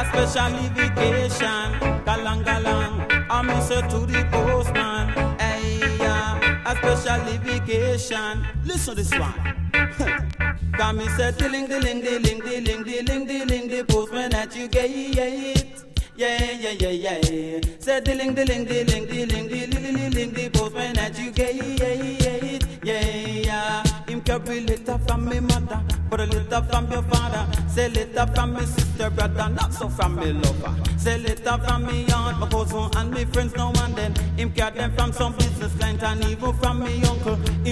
a special vacation. Galang galang, I miss her to the postman. Hey, a special vacation. Listen to this one. Come me say dilling dilling dilling dilling dilling dilling the postman that you get. Yeah. Say dilling dilling dilling dilling dilling dilling the postman that you get. Yeah. Him carry letter from me mother, but a letter from your father. Say letter from me sister, brother, not so from me lover. Say letter from me aunt, my cousin and me friends now and then. Him carry them from some business client and even from me uncle.